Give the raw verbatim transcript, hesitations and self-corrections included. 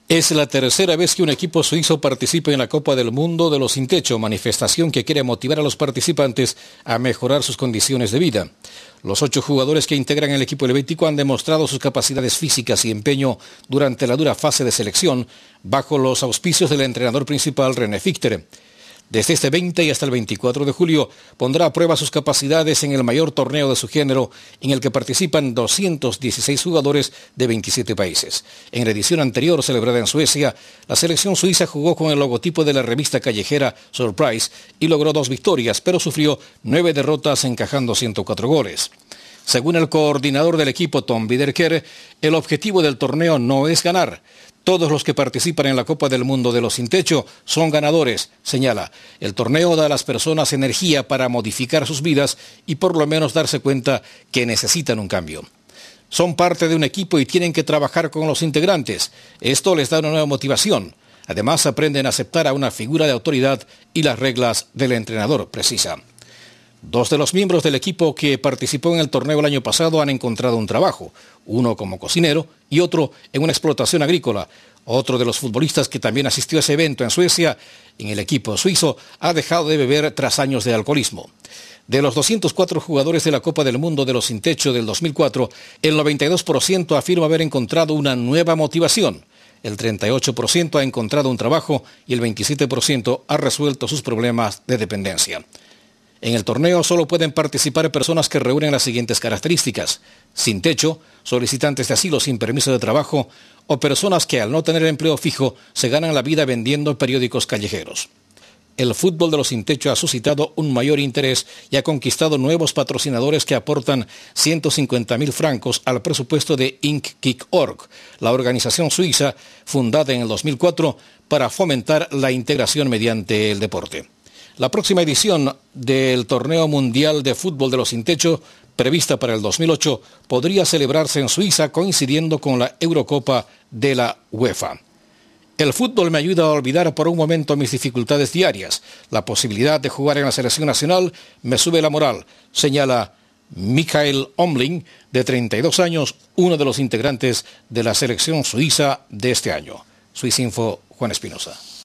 Es la tercera vez que un equipo suizo participa en la Copa del Mundo de los Sin Techo, manifestación que quiere motivar a los participantes a mejorar sus condiciones de vida. Los ocho jugadores que integran el equipo helvético han demostrado sus capacidades físicas y empeño durante la dura fase de selección, bajo los auspicios del entrenador principal René Fichter. Desde este veinte y hasta el veinticuatro de julio pondrá a prueba sus capacidades en el mayor torneo de su género, en el que participan doscientos dieciséis jugadores de veintisiete países. En la edición anterior, celebrada en Suecia, la selección suiza jugó con el logotipo de la revista callejera Surprise y logró dos victorias, pero sufrió nueve derrotas encajando ciento cuatro goles. Según el coordinador del equipo, Tom Biederker, el objetivo del torneo no es ganar. Todos los que participan en la Copa del Mundo de los Sin Techo son ganadores, señala. El torneo da a las personas energía para modificar sus vidas y por lo menos darse cuenta que necesitan un cambio. Son parte de un equipo y tienen que trabajar con los integrantes. Esto les da una nueva motivación. Además, aprenden a aceptar a una figura de autoridad y las reglas del entrenador, precisa. Dos de los miembros del equipo que participó en el torneo el año pasado han encontrado un trabajo, uno como cocinero y otro en una explotación agrícola. Otro de los futbolistas que también asistió a ese evento en Suecia, en el equipo suizo, ha dejado de beber tras años de alcoholismo. De los doscientos cuatro jugadores de la Copa del Mundo de los Sin Techo del dos mil cuatro, el noventa y dos por ciento afirma haber encontrado una nueva motivación. El treinta y ocho por ciento ha encontrado un trabajo y el veintisiete por ciento ha resuelto sus problemas de dependencia. En el torneo solo pueden participar personas que reúnen las siguientes características: sin techo, solicitantes de asilo sin permiso de trabajo o personas que al no tener empleo fijo se ganan la vida vendiendo periódicos callejeros. El fútbol de los sin techo ha suscitado un mayor interés y ha conquistado nuevos patrocinadores que aportan ciento cincuenta mil francos al presupuesto de Inkkick punto org, la organización suiza fundada en el dos mil cuatro para fomentar la integración mediante el deporte. La próxima edición del Torneo Mundial de Fútbol de los Sin Techo, prevista para el dos mil ocho, podría celebrarse en Suiza coincidiendo con la Eurocopa de la UEFA. El fútbol me ayuda a olvidar por un momento mis dificultades diarias. La posibilidad de jugar en la selección nacional me sube la moral, señala Michael Omling, de treinta y dos años, uno de los integrantes de la selección suiza de este año. Suizinfo, Juan Espinosa.